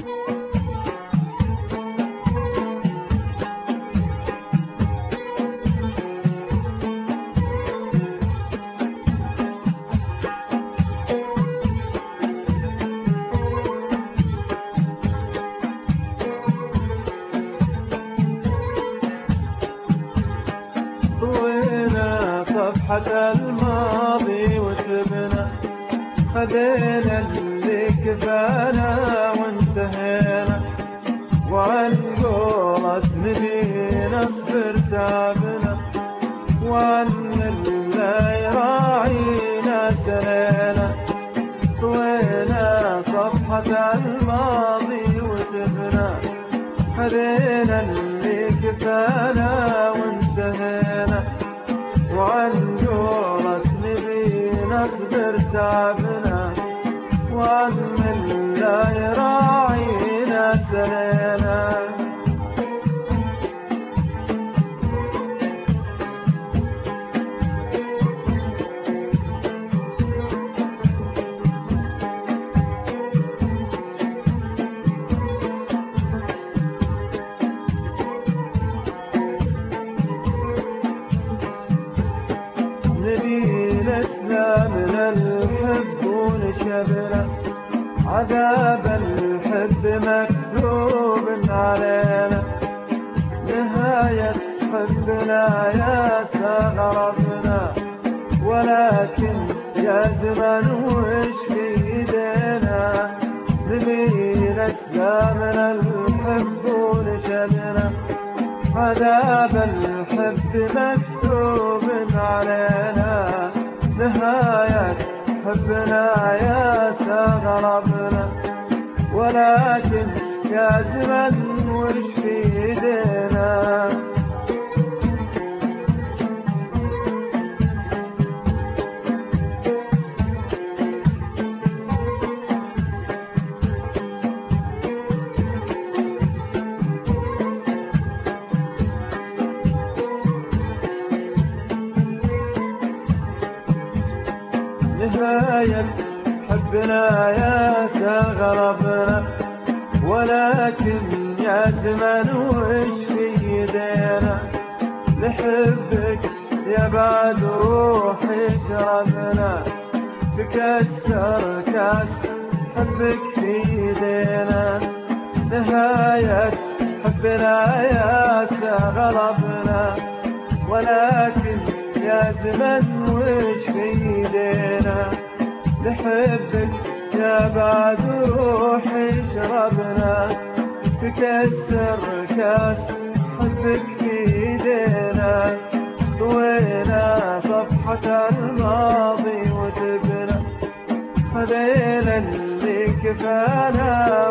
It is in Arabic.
صفحة الماضي وتبنى، خذينا اللي كفانا وانتهينا، وعن قولة نبينا اصبر تعبنا، وعن اللي يراعينا سلينا. طوينا صفحة الماضي وتبنى، خذينا اللي كفانا وانتهينا، وعن قولة نبينا اصبر تعبنا، وعن من لا يراعينا سلينا. إسلامنا الحب ونشبنا، عذاب الحب مكتوب علينا، نهاية حبنا يا سغربنا، ولكن يا زمن وش بيدينا. نبينا إسلامنا الحب ونشبنا، عذاب الحب مكتوب علينا، نهاية حبنا يا سغربنا، ولكن يا زمن وش بيدينا. نهاية حبنا يا سغربنا، ولكن يا زمن وش بيدينا. نحبك يا بعد روحي شربنا، تكسر كاس حبك في ايدينا. نهاية حبنا يا سغربنا، ولكن يا زمن وش بيدينا. نحبك يا بعد روحي شربنا، تكسر كاس حبك في ايدينا. طوينا صفحة الماضي وتبنى، خذينا اللي كفانا